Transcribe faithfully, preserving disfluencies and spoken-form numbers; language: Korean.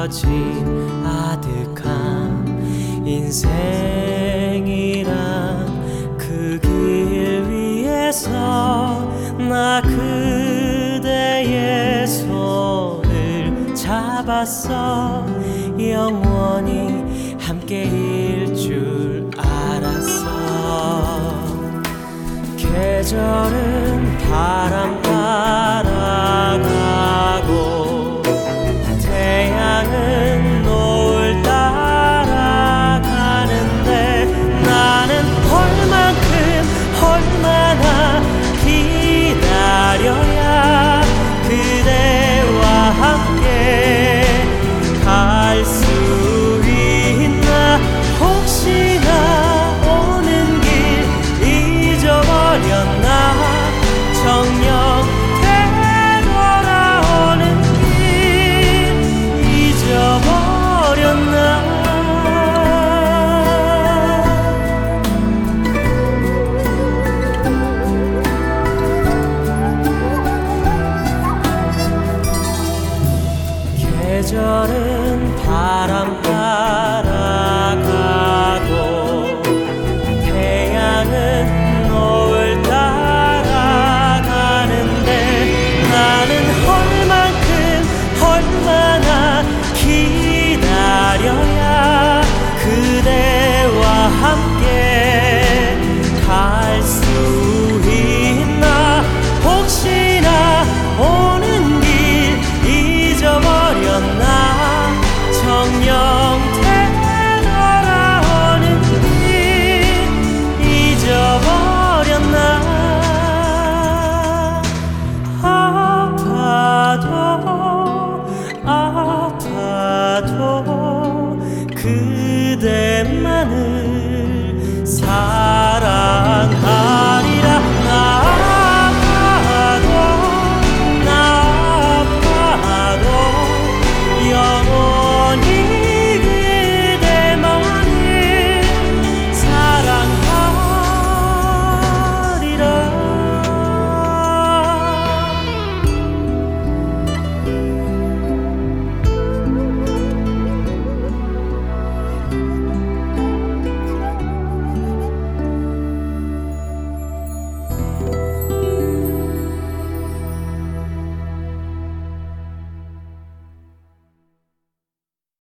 주어진 아득한 인생이란 그 길 위에서 나 그대의 손을 잡았어. 영원히 함께일 줄 알았어. 계절은 바람 따라가고 태양은 노을 따라가는데 나는 얼만큼 얼마나 기다려야 그대와 함께 갈 수 있나. 혹시나 오는 길 잊어버렸나. 정녕 되돌아오는 길 잊어버렸나. 계절은